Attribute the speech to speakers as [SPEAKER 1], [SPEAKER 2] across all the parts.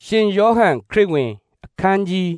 [SPEAKER 1] ရှင်ယောဟန်ခရစ်ဝင်အခန်းကြီး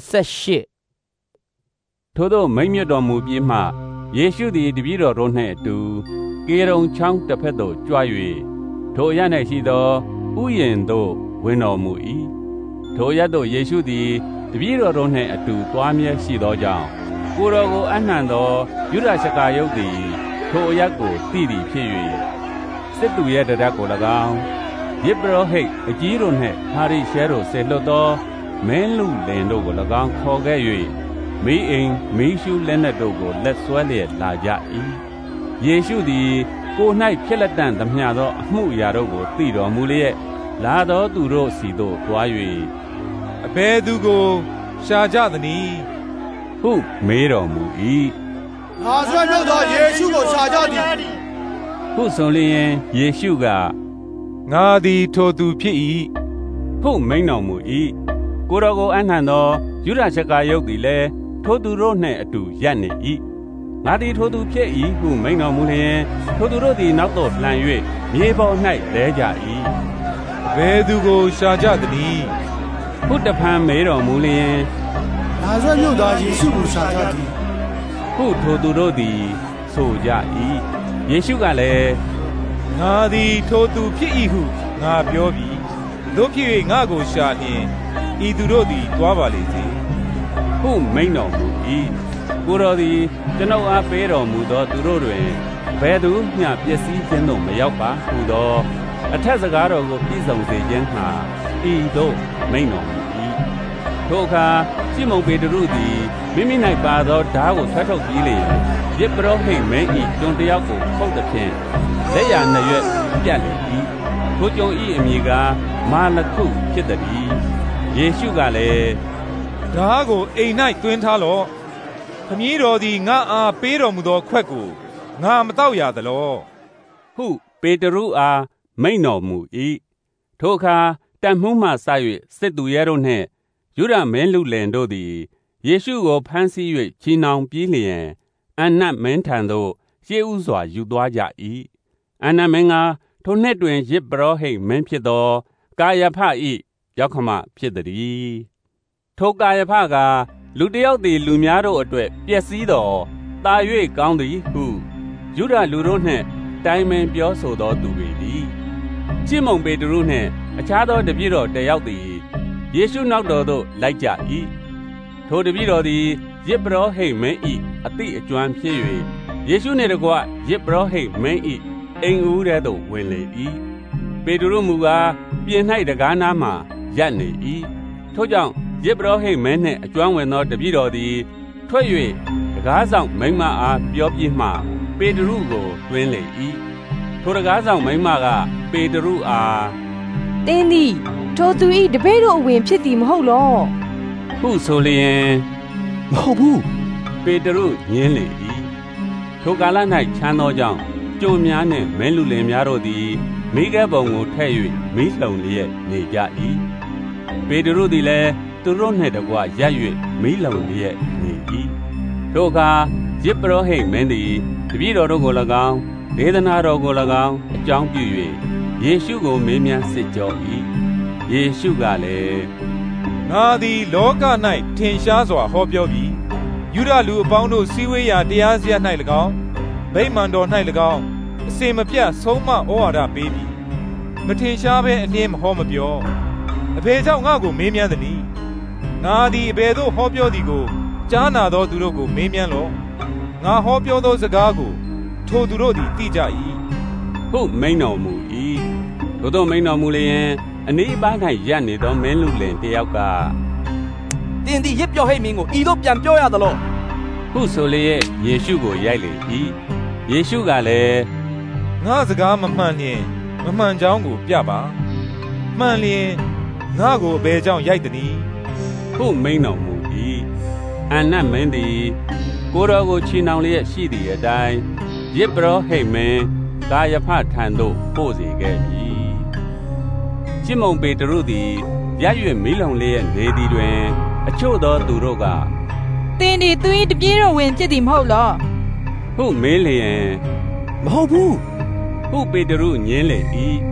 [SPEAKER 1] 18
[SPEAKER 2] ထို့သောမိန့်မြတ်တော်မူပြီးမှယေရှုသည်တပည့်တော်တို့နှင့်အတူကေရုံချောင်းတစ်ဖက်သို့ကြွ၍ထိုအရပ်၌ရှိသောဥယျာဉ်သို့ဝင်တော်မူ၏ထိုအရပ်သို့ယေရှုသည်တပည့်တော်တို့နှင့်အတူသွားမြဲရှိသောကြောင့်ကိုယ်တော်ကိုအနှံသောယုဒရှကာယုတ်သည်ထိုအရပ်ကိုသိသည်ဖြစ်၍စစ်သူရဲ့တရက်ကို၎င်းယေဘရဟိတ်အကြီးတို့နှင့်ဟာရိရှဲတို့ဆေလွတ်သောမင်းလူလင်တို့ကို၎င်းခေါ်ခဲ့၍မိအိမ်မိရှုလက်နက်တို့ကိုလက်ဆွဲလျက်လာကြ၏ယေရှုသည်ကို၌ဖြစ်လက်တန့်သမျှသောအမှုအရာတို့ကိုသိတော်မူလျက်လာသောသူတို့စီသို့သွား၍
[SPEAKER 3] အဘယ်သူကိုရှာကြသနည်း
[SPEAKER 2] ဟုမေးတော်မူ၏
[SPEAKER 4] နာဇရက်မြို့သားယေရှုကိုရှာကြသည်
[SPEAKER 2] ဟုဆိုလျင်ယေရှုက
[SPEAKER 3] ငါသည်ထိုသူဖြစ်၏
[SPEAKER 2] ဟုမိန့်တော်မူ၏ကိုယ်တော်ကိုအနှံသောယုဒရှကာယုတ်သည်လည်းထိုသူတို့နှင့်အတူရပ်နေ၏ငါသည်ထိုသူဖြစ်၏ဟုမိန့်တော်မူလျင်ထိုသူတို့သည်နောက်သို့လှန်၍မြေပေါ်၌လဲကြ၏
[SPEAKER 3] ဘယ်သူကိုရှာကြသနည်း
[SPEAKER 2] ဟုတဖန်မေးတော်မူလျင်
[SPEAKER 4] နာဇရက်မြို့သားယေရှုကိုရှာကြသည်
[SPEAKER 2] ဟုထိုသူတို့သည်ဆိုကြ၏ယေရှုကလည်း
[SPEAKER 3] ငါသည်ထိုသူဖြစ်၏ဟုငါပြောပြီတို့ဖြစ်၍ငါကိုရှာလျင်ဤသူတို့သည်တွားပါလေစေ
[SPEAKER 2] ဟုမိန့်တော်မူ၏ကိုယ်တော်သည်ကျွန်ုပ်အားပေးတော်မူသောသူတို့တွင်ဘယ်သူမျှပျက်စီးခြင်းသို့မရောက်ပါဟုသောအထက်စကားတော်ကိုပြည့်စုံစေခြင်းမှာဤသို့မိန့်တော်မူ၏ထိုအခါရှမုန်ပေတရုသည်မိမိ၌ပါသောဓာတ်ကိုဆွဲထုတ်ပြီးလျှင်ယေဘရဟိတ်မင်း၏ကျွန်တယောက်ကိုဖုတ်သဖြင့်လက်ရနှစ်ရွက်ပြတ်လေ၏ထိုကျွန်၏အမည်ကားမာလကုဖြစ်သည်ယေရှုကလည်း
[SPEAKER 3] ဓာတ်ကိုအိမ်၌သွင်းထားလော့ခမည်းတော်သည်ငါအားပေးတော်မူသောခွက်ကိုငါမတောက်ရသလော
[SPEAKER 2] ဟုပေတရုအားမိန့်တော်မူ၏ထိုအခါတန်မှုမှစ၍စစ်သူရဲတို့နှင့်ယုဒမင်းလူလင်တို့သည်ယေရှုကိုဖမ်းဆီး၍ချီနှောင်ပြီးလျင်အနတ်မင်းထံသို့ရှေ့ဥစွာယူသွားကြ၏အနတ်မင်းကထိုနှစ်တွင်ယေဘရဟိတ်မင်းဖြစ်သောကာယဖ၏ယောက္ခမဖြစ်သည်ထိုကာယဖကလူတစ်ယောက်သည်လူများတို့အတွက်ပျက်စီးသောတာ၍ကောင်းသည်ဟုယုဒလူတို့နှင့်တိုင်ပင်ပြောဆိုသောသူပေသည်ရှမုန်ပေတရုနှင့်အခြားသောတပည့်တော်တစ်ယောက်သည်ယေရှုနောက်တော်သို့လိုက်ကြ၏ထိုတပည့်တော်သည်ယေဘရဟိတ်မင်း၏အသိအကျွမ်းဖြစ်၍ယေရှုနှင့်တကွယေဘရဟိတ်မင်း၏အိမ်ဦးထဲသို့ဝင်လေ၏ပေတရုမူကားပြင်၌တကားနားမှရပ်နေ၏ထို့ကြောင့်ယေဘရဟိတ်မင်းနှင့်အကျွမ်းဝင်သောတပည့်တော်သည်ထွက်၍တကားဆောင်မိန်းမအားပြောပြီးမှပေတရုကိုတွင်လေ၏ထိုတကားဆောင်မိန်းမကပေတရုအား
[SPEAKER 5] တင်းသည်ထိုသူ၏တပည့်တို့အဝင်ဖြစ်သည်မဟုတ်လော
[SPEAKER 2] ဟုဆိုလျင်
[SPEAKER 6] မဟုတ်ဘူး
[SPEAKER 2] ပေတရုညင်းလေ၏ထိုကာလ၌ချမ်းသောကြောင့်ကျိုများနှင့်မင်းလူလင်များတို့သည်မိခဲပုံကိုထည့်၍မိလှုံလျက်နေကြ၏ပေတရုသည်လည်းသူတို့နှင့်တကွရပ်၍မိလှုံလျက်နေ၏ထိုအခါယေဘရဟိတ်မင်းသည်တပည့်တော်တို့ကို၎င်းဒေသနာတော်ကို၎င်းအကြောင်းပြု၍ယေရှုကိုမေးမြန်းစစ်ကြော၏ယေရှုကလည်း
[SPEAKER 3] ငါသည်လောက၌ထင်ရှားစွာဟောပြောပြီးယုဒလူအပေါင်းတို့စည်းဝေးရာတရားစရပ်၌၎င်းဗိမာန်တော်၌၎င်းအစင်မပြတ်ဆုံးမဩဝါဒပေးပြီးမထင်ရှားဘဲအလင်းမဟောမပြောအဘယ်ကြောင့်ငါကိုမေးမြန်းသနည်းငါသည်အဘယ်သို့ဟောပြောသည်ကိုကြားနာသောသူတို့ကိုမေးမြန်းလော့ငါဟောပြောသောစကားကိုထိုသူတို့သည်သိကြ၏
[SPEAKER 2] ဟုမိန့်တော်မူ၏ထိုသို့မိန့်တော်မူလျင်အနီးအပိုင်း၌ရပ်နေသောမင်းလူလင်တစ်ယောက်က
[SPEAKER 6] တင်းသည်ယေဘရဟိတ်မင်းကိုဤသို့ပြန်ပြောရသလော
[SPEAKER 2] ဟုဆိုလျက်ယေရှုကိုရိုက်လေ၏ယေရှုကလည်း
[SPEAKER 3] ငါစကားမမှန်လျင်မမှန်ကြောင်းကိုပြပါမှန်လျင်ငါကိုအဘယ်ကြောင့်ရိုက်သနည်း
[SPEAKER 2] ဟုမိန့်တော်မူ၏အနတ်မင်းသည်ကိုယ်တော်ကိုချီနှောင်လျက်ရှိသည့်အတိုင်းယေဘရဟိတ်မင်းကာယဖထံသို့ပို့စေခဲ့ပြီရှမုန်ပေတရုသည်ရပ်၍မိလုံလျက်နေသည်တွင်အချို့သောသူတို့က
[SPEAKER 5] တင်းသည်သူ၏တပည့်တော်ဝင်ဖြစ်သည်မဟုတ်လော
[SPEAKER 2] ဟုမေးလျင်
[SPEAKER 6] မဟုတ်ဘူး
[SPEAKER 2] ဟုပေတရုညင်းလေ၏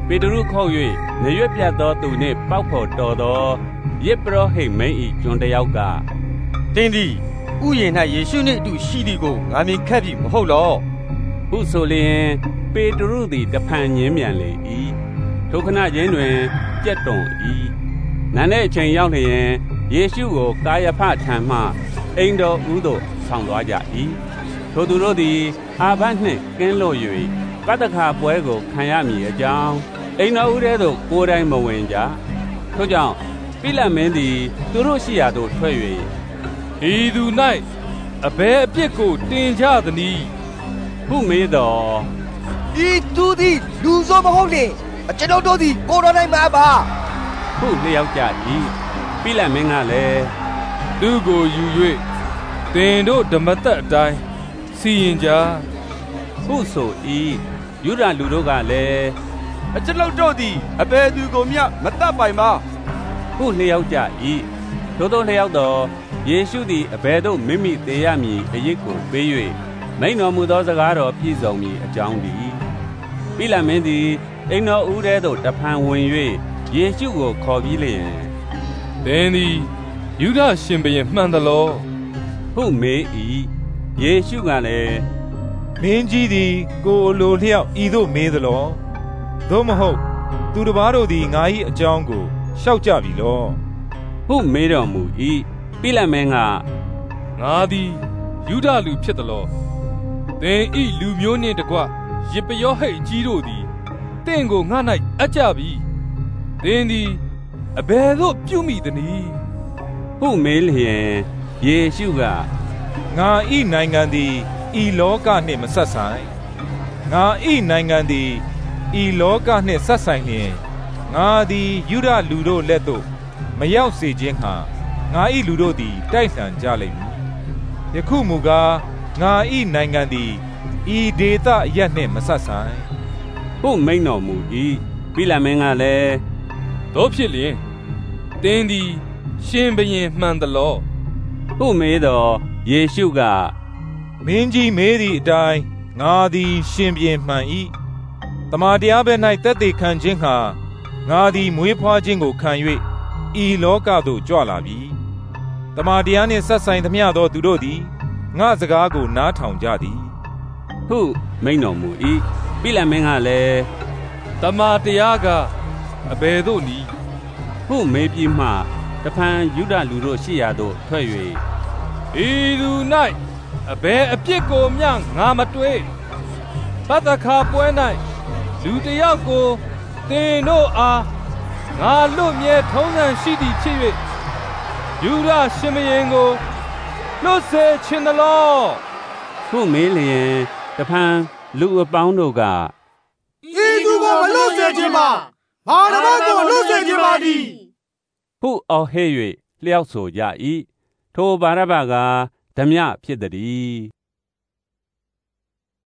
[SPEAKER 2] ပေတရုခေါ်၍နေရွက်ပြတ်သောသူနှင့်ပေါက်ဖော်တော်သောယေဘရဟိမင်း၏ကျွန်တစ်ယောက်က
[SPEAKER 6] တင်းသည်ဥယျာဉ်၌ယေရှုနှင့်အတူရှိသည်ကိုငါမြင်ခက်ပြီမဟုတ်လော
[SPEAKER 2] ဟုဆိုလျင်ပေတရုသည်တဖန်ငင်းမြန်လေ၏ထိုခဏချင်းတွင်ကြက်တွန်၏နန်းတဲ့အချိန်ရောက်လျင်ယေရှုကိုကာယဖထံမှအိမ်တော်ဦးသို့ဆောင်သွားကြ၏ထိုသူတို့သည်အာဘနှင့်ကင်းလွတ်၍ပတ္တခါပွဲကိုခံရမည်အကြောင်းအိမ်တော်ဦးထဲသို့ကိုယ်တိုင်မဝင်ကြထို့ကြောင့်ပိလတ်မင်းသည်သူတို့ရှိရာသို့ထွက်၍
[SPEAKER 3] ဤသူ၌အဘယ်အပြစ်ကိုတင်ကြသနည်း
[SPEAKER 2] ဟုမေးတော်
[SPEAKER 6] ဤသူသည်လူဆိုးမဟုတ်လေကျွန်ုပ်တို့သည်ကိုယ်တော်၌မှာပါ
[SPEAKER 2] ဟုလျောက်ကြ၏ပိလတ်မင်းကလည်း
[SPEAKER 3] သူကိုယူ၍သင်တို့ဓမ္မသက်အတိုင်းစီရင်ကြ
[SPEAKER 2] ဟုဆို၏ယူဒလူတို့ကလည်း
[SPEAKER 6] ကျွန်ုပ်တို့သည်အဘယ်သူကိုမျှမတတ်ပိုင်ပါ
[SPEAKER 2] ဟုလျောက်ကြ၏သို့သောလျောက်တော်ယေရှုသည်အဘယ်သို့မိမိသေရမည်အရေးကိုပေး၍မိန်တော်မူသောစကားတော်ပြည့်စုံမည်အကြောင်းသည်ပိလတ်မင်းသည်အိမ်တော်ဦးထဲသို့တဖန်ဝင်၍ယေရှုကိုခေါ်ပြီးလျင်
[SPEAKER 3] သင်သည်ယူဒရှင်ဘုရင်မှန်သလော
[SPEAKER 2] ဟုမေး၏ယေရှုကလည်း
[SPEAKER 3] မင်းကြီးသည်ကိုယ်လိုလျောက်ဤသို့မေးသလောသို့မဟုတ်သူတစ်ပါးတို့သည်ငါ၏အကြောင်းကိုလျှောက်ကြပြီလော
[SPEAKER 2] ဟုမေးတော်မူ၏ပိလတ်မင်းက
[SPEAKER 3] ငါသည်ယူဒလူဖြစ်သလောသင်ဤလူမျိုးနှင့်တကွယေပယောဟိတ်အကြီးတို့သည်တင့်ကိုငါ၌အပ်ကြပြီသင်သည်အဘယ်သို့ပြုမိသနည်း
[SPEAKER 2] ဟုမေးလျင်ယေရှုက
[SPEAKER 3] ငါဤနိုင်ငံသည်ဤလောကနှင့်မဆက်ဆိုင်ငါဤနိုင်ငံသည်ဤလောကနှင့်ဆက်ဆိုင်လျင်ငါသည်ယူဒလူတို့လက်သို့မရောက်စေခြင်းဟာငါဤလူတို့သည်တိုက်လှန်ကြလိမ့်မည်ယခုမူကားငါဤနိုင်ငံသည်ဤဒေသအရပ်နှင့်မဆက်ဆိုင်
[SPEAKER 2] ဟုမိန့်တော်မူ၏ပိလတ်မင်းကလည်း
[SPEAKER 3] တို့ဖြစ်လျင်သင်သည်ရှင်ဘုရင်မှန်သလော
[SPEAKER 2] ဟုမေးတော်ယေရှုက
[SPEAKER 3] မင်းကြီးမေးသည့်အတိုင်းငါသည်ရှင်ဘုရင်မှန်၏တမန်တရားဘက်၌သက်သေခံခြင်းဟာငါသည်မွေးဖွားခြင်းကိုခံ၍ဤလောကသို့ကြွလာပြီတမန်တရားနှင့်ဆက်ဆိုင်သမျှသောသူတို့သည်ငါစကားကိုနားထောင်ကြသည်
[SPEAKER 2] ဟုမိန့်တော်မူ၏ပိလတ်မင်းကလည်း
[SPEAKER 3] တမန်တရားကအဘယ်သို့နည်း
[SPEAKER 2] ဟုမေးပြီးမှတဖန်ယူဒလူတို့ရှိရာသို့ထွက်၍
[SPEAKER 3] ဤသူ၌အဘယ်အပြစ်ကိုမျှငါမတွေးပတ္တခါပွဲ၌လူတစ်ယောက်ကိုသင်တို့အားငါလွတ်မြဲထုံးစံရှိသည်ဖြစ်၍ယူဒရှင်ဘုရင်ကိုလွတ်စေခြင်းသလော
[SPEAKER 2] ဟုမေးလျင်တဖန်လူအပေါင်းတို့က
[SPEAKER 4] ဤသူကိုမလွတ်စေခြင်းပါဘာနမကိုလွတ်စေခြင်းပါသည်
[SPEAKER 2] ဟုအော်ဟစ်၍လျှောက်ဆိုကြ၏ထိုဗာရဗ္ဗကဓမြဖြစ်သည်